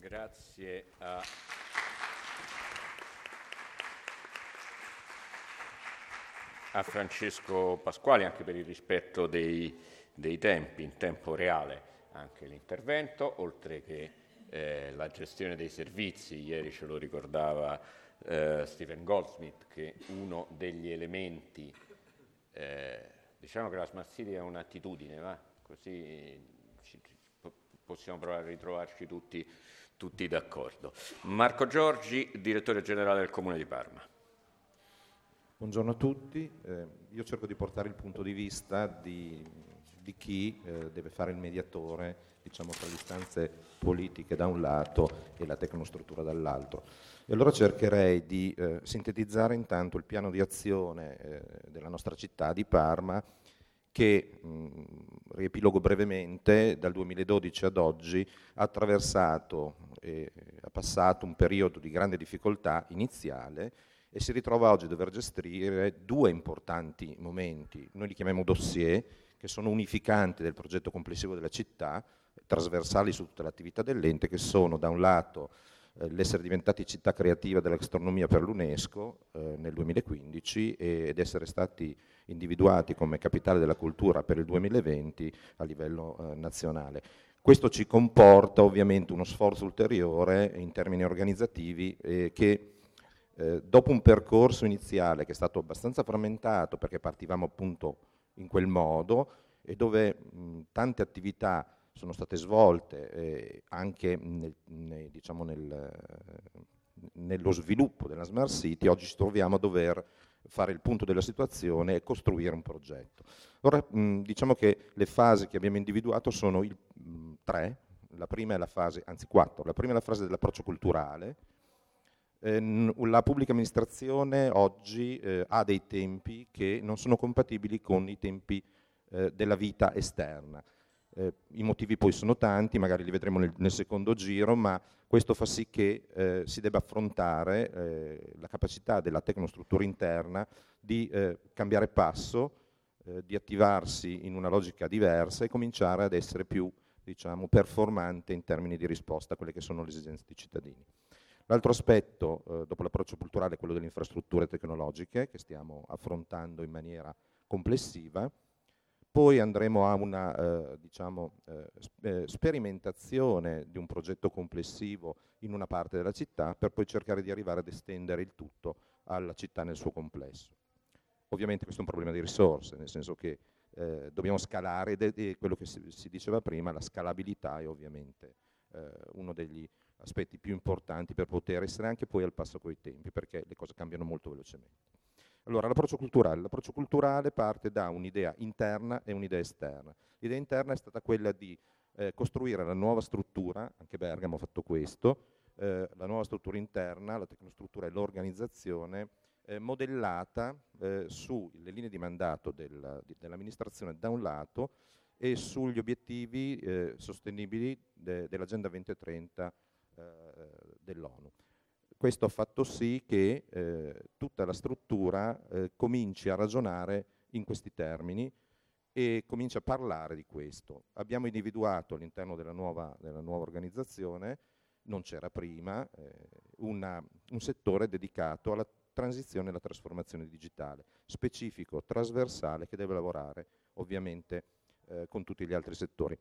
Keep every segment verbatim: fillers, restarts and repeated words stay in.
Grazie a, a Francesco Pasquali anche per il rispetto dei, dei tempi, in tempo reale anche l'intervento, oltre che eh, la gestione dei servizi. Ieri ce lo ricordava eh, Stephen Goldsmith che uno degli elementi, eh, diciamo che la Smart City è un'attitudine, va? Così ci, possiamo provare a ritrovarci tutti, tutti d'accordo. Marco Giorgi, direttore generale del Comune di Parma. Buongiorno a tutti, eh, io cerco di portare il punto di vista di, di chi eh, deve fare il mediatore, diciamo, tra le istanze politiche da un lato e la tecnostruttura dall'altro. E allora cercherei di eh, sintetizzare intanto il piano di azione eh, della nostra città di Parma, che, mh, riepilogo brevemente, dal duemiladodici ad oggi ha attraversato e ha passato un periodo di grande difficoltà iniziale e si ritrova oggi a dover gestire due importanti momenti. Noi li chiamiamo dossier, che sono unificanti del progetto complessivo della città, trasversali su tutta l'attività dell'ente, che sono da un lato eh, l'essere diventati città creativa della gastronomia per l'UNESCO eh, nel duemilaquindici ed essere stati individuati come capitale della cultura per il duemilaventi a livello eh, nazionale. Questo ci comporta ovviamente uno sforzo ulteriore in termini organizzativi eh, che eh, dopo un percorso iniziale che è stato abbastanza frammentato, perché partivamo appunto in quel modo e dove mh, tante attività sono state svolte eh, anche nel, nel, diciamo nel, nello sviluppo della Smart City, oggi ci troviamo a dover fare il punto della situazione e costruire un progetto. Ora mh, diciamo che le fasi che abbiamo individuato sono il, mh, tre, la prima è la fase, anzi quattro, la prima è la fase dell'approccio culturale. Eh, la pubblica amministrazione oggi eh, ha dei tempi che non sono compatibili con i tempi eh, della vita esterna. Eh, I motivi poi sono tanti, magari li vedremo nel, nel secondo giro, ma questo fa sì che eh, si debba affrontare eh, la capacità della tecnostruttura interna di eh, cambiare passo, eh, di attivarsi in una logica diversa e cominciare ad essere più, diciamo, performante in termini di risposta a quelle che sono le esigenze dei cittadini. L'altro aspetto, eh, dopo l'approccio culturale, è quello delle infrastrutture tecnologiche, che stiamo affrontando in maniera complessiva. Poi andremo a una eh, diciamo, eh, sperimentazione di un progetto complessivo in una parte della città, per poi cercare di arrivare ad estendere il tutto alla città nel suo complesso. Ovviamente questo è un problema di risorse, nel senso che eh, dobbiamo scalare, ed è quello che si, si diceva prima, la scalabilità è ovviamente eh, uno degli aspetti più importanti per poter essere anche poi al passo coi tempi, perché le cose cambiano molto velocemente. Allora, l'approccio culturale. L'approccio culturale parte da un'idea interna e un'idea esterna. L'idea interna è stata quella di eh, costruire la nuova struttura, anche Bergamo ha fatto questo, eh, la nuova struttura interna, la tecnostruttura e l'organizzazione, eh, modellata eh, sulle linee di mandato del, di, dell'amministrazione da un lato e sugli obiettivi eh, sostenibili de, dell'Agenda duemilatrenta eh, dell'ONU. Questo ha fatto sì che eh, tutta la struttura eh, cominci a ragionare in questi termini e comincia a parlare di questo. Abbiamo individuato all'interno della nuova, della nuova organizzazione, non c'era prima, eh, una, un settore dedicato alla transizione e alla trasformazione digitale, specifico, trasversale, che deve lavorare ovviamente eh, con tutti gli altri settori.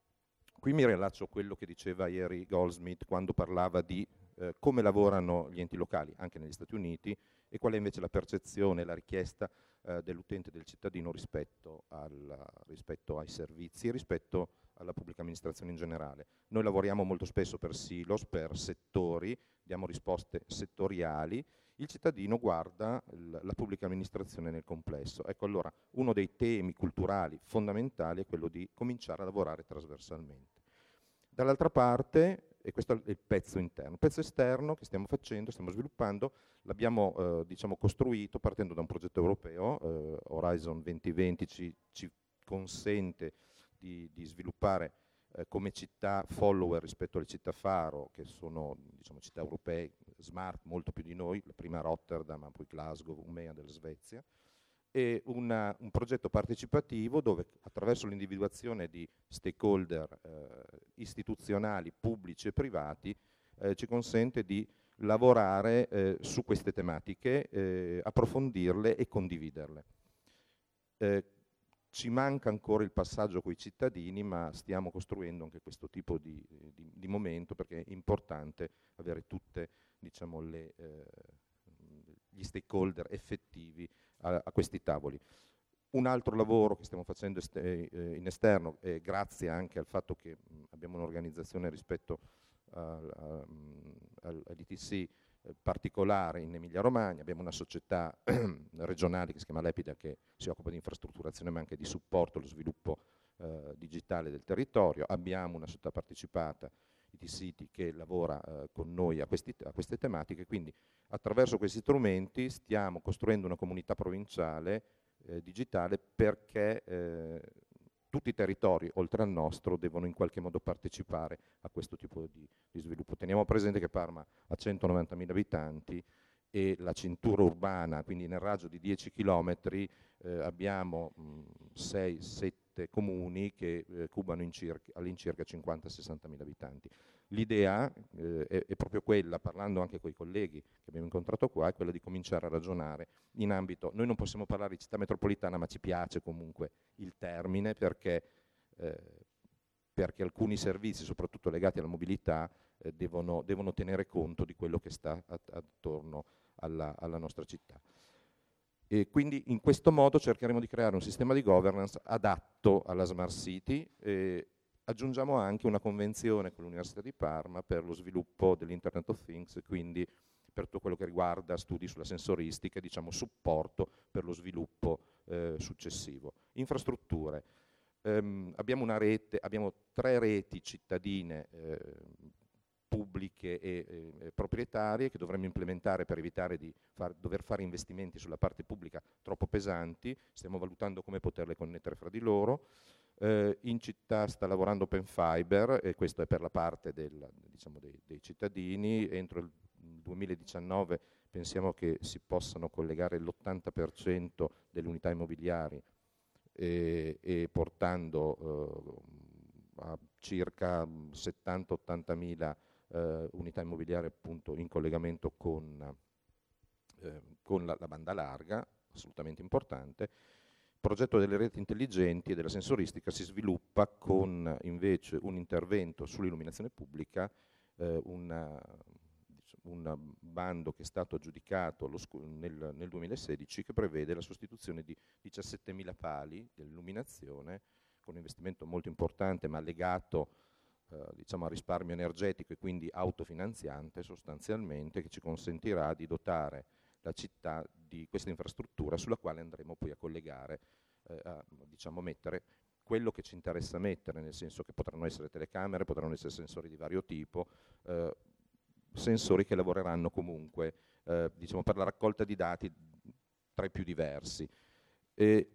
Qui mi riallaccio a quello che diceva ieri Goldsmith quando parlava di eh, come lavorano gli enti locali, anche negli Stati Uniti, e qual è invece la percezione e la richiesta eh, dell'utente e del cittadino rispetto, al, rispetto ai servizi e rispetto alla pubblica amministrazione in generale. Noi lavoriamo molto spesso per silos, per settori, diamo risposte settoriali. Il cittadino guarda il, la pubblica amministrazione nel complesso. Ecco, allora, uno dei temi culturali fondamentali è quello di cominciare a lavorare trasversalmente. Dall'altra parte, e questo è il pezzo interno, il pezzo esterno che stiamo facendo, stiamo sviluppando, l'abbiamo eh, diciamo costruito partendo da un progetto europeo, eh, Horizon duemilaventi ci, ci consente di, di sviluppare eh, come città follower rispetto alle città faro, che sono diciamo, città europee, smart molto più di noi, la prima Rotterdam, ma poi Glasgow, Umea della Svezia, e una, un progetto partecipativo dove attraverso l'individuazione di stakeholder eh, istituzionali, pubblici e privati eh, ci consente di lavorare eh, su queste tematiche, eh, approfondirle e condividerle. Eh, ci manca ancora il passaggio con i cittadini, ma stiamo costruendo anche questo tipo di, di, di momento, perché è importante avere tutte, diciamo, le, eh, gli stakeholder effettivi a, a questi tavoli. Un altro lavoro che stiamo facendo est eh, in esterno, eh, grazie anche al fatto che mh, abbiamo un'organizzazione rispetto all'I T C eh, particolare in Emilia Romagna, abbiamo una società regionale che si chiama Lepida, che si occupa di infrastrutturazione ma anche di supporto allo sviluppo eh, digitale del territorio, abbiamo una società partecipata, I T City, che lavora eh, con noi a, questi, a queste tematiche, quindi attraverso questi strumenti stiamo costruendo una comunità provinciale eh, digitale, perché eh, tutti i territori, oltre al nostro, devono in qualche modo partecipare a questo tipo di, di sviluppo. Teniamo presente che Parma ha centonovantamila abitanti e la cintura urbana, quindi nel raggio di dieci chilometri, eh, abbiamo sei sette comuni che eh, cubano all'incirca cinquanta sessantamila abitanti. L'idea eh, è, è proprio quella, parlando anche con i colleghi che abbiamo incontrato qua, è quella di cominciare a ragionare in ambito, noi non possiamo parlare di città metropolitana, ma ci piace comunque il termine, perché, eh, perché alcuni servizi, soprattutto legati alla mobilità, eh, devono, devono tenere conto di quello che sta attorno alla, alla nostra città. E quindi in questo modo cercheremo di creare un sistema di governance adatto alla Smart City. Eh, aggiungiamo anche una convenzione con l'Università di Parma per lo sviluppo dell'Internet of Things, quindi per tutto quello che riguarda studi sulla sensoristica, diciamo supporto per lo sviluppo eh, successivo. Infrastrutture. Um, abbiamo una rete, abbiamo tre reti cittadine eh, pubbliche e eh, proprietarie che dovremmo implementare per evitare di far, dover fare investimenti sulla parte pubblica troppo pesanti. Stiamo valutando come poterle connettere fra di loro. Eh, in città sta lavorando Open Fiber, e questo è per la parte del, diciamo, dei, dei cittadini. Entro il duemiladiciannove pensiamo che si possano collegare l'ottanta per cento delle unità immobiliari e, e portando eh, a circa settanta ottanta mila eh, unità immobiliari appunto in collegamento con, eh, con la, la banda larga, assolutamente importante. Il progetto delle reti intelligenti e della sensoristica si sviluppa con invece un intervento sull'illuminazione pubblica, eh, una, un bando che è stato aggiudicato nel, nel duemilasedici, che prevede la sostituzione di diciassettemila pali dell'illuminazione, con un investimento molto importante ma legato eh, diciamo, al risparmio energetico e quindi autofinanziante sostanzialmente, che ci consentirà di dotare la città di questa infrastruttura sulla quale andremo poi a collegare, eh, a diciamo, mettere quello che ci interessa mettere, nel senso che potranno essere telecamere, potranno essere sensori di vario tipo, eh, sensori che lavoreranno comunque eh, diciamo, per la raccolta di dati tra i più diversi. E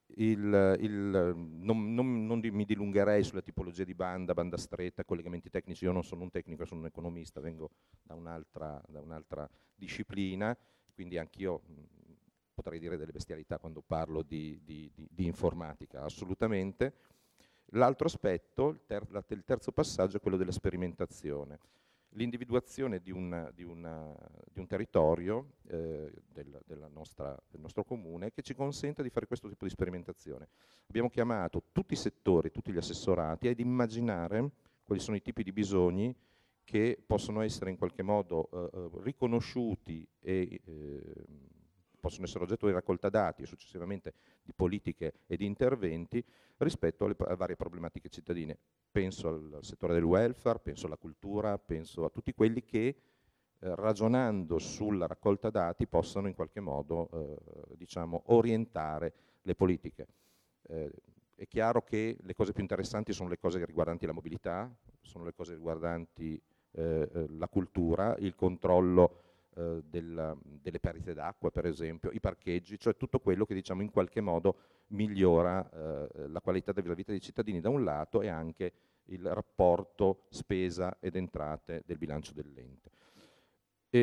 il, il, non, non, non mi dilungherei sulla tipologia di banda, banda stretta, collegamenti tecnici. Io non sono un tecnico, sono un economista, vengo da un'altra, da un'altra disciplina, quindi anch'io potrei dire delle bestialità quando parlo di, di, di, di informatica, assolutamente. L'altro aspetto, il, ter, il terzo passaggio, è quello della sperimentazione. L'individuazione di, una, di, una, di un territorio eh, del, della nostra, del nostro comune che ci consenta di fare questo tipo di sperimentazione. Abbiamo chiamato tutti i settori, tutti gli assessorati ad immaginare quali sono i tipi di bisogni che possono essere in qualche modo eh, riconosciuti e eh, possono essere oggetto di raccolta dati e successivamente di politiche e di interventi rispetto alle, alle varie problematiche cittadine. Penso al settore del welfare, penso alla cultura, penso a tutti quelli che eh, ragionando sulla raccolta dati possano in qualche modo eh, diciamo, orientare le politiche. Eh, è chiaro che le cose più interessanti sono le cose riguardanti la mobilità, sono le cose riguardanti eh, la cultura, il controllo eh, del, delle perdite d'acqua per esempio, i parcheggi, cioè tutto quello che diciamo in qualche modo migliora eh, la qualità della vita dei cittadini da un lato e anche il rapporto spesa ed entrate del bilancio dell'ente. E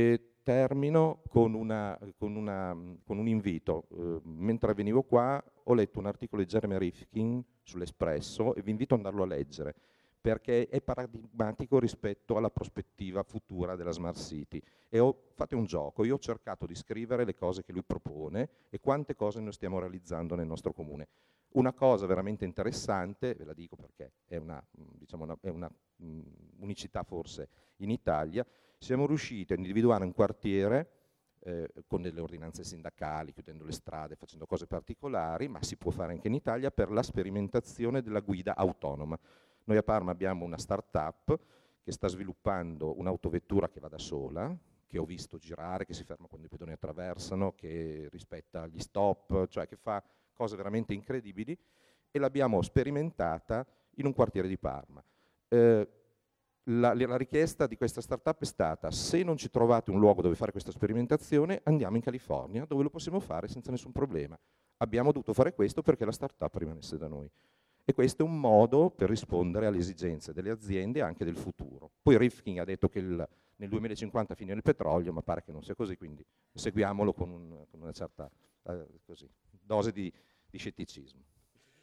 termino con, una, con, una, con un invito. Eh, mentre venivo qua ho letto un articolo di Jeremy Rifkin sull'Espresso e vi invito ad andarlo a leggere, perché è paradigmatico rispetto alla prospettiva futura della Smart City. E ho, fate un gioco, io ho cercato di scrivere le cose che lui propone e quante cose noi stiamo realizzando nel nostro comune. Una cosa veramente interessante, ve la dico perché è una, diciamo una, è una um, unicità forse in Italia, siamo riusciti a individuare un quartiere eh, con delle ordinanze sindacali, chiudendo le strade, facendo cose particolari, ma si può fare anche in Italia, per la sperimentazione della guida autonoma. Noi a Parma abbiamo una start-up che sta sviluppando un'autovettura che va da sola, che ho visto girare, che si ferma quando i pedoni attraversano, che rispetta gli stop, cioè che fa cose veramente incredibili, e l'abbiamo sperimentata in un quartiere di Parma. Eh, la, la richiesta di questa startup è stata: se non ci trovate un luogo dove fare questa sperimentazione, andiamo in California, dove lo possiamo fare senza nessun problema. Abbiamo dovuto fare questo perché la startup rimanesse da noi. E questo è un modo per rispondere alle esigenze delle aziende e anche del futuro. Poi Rifkin ha detto che il, nel duemilacinquanta finirà il petrolio, ma pare che non sia così, quindi seguiamolo con, un, con una certa eh, così, dose di, di scetticismo.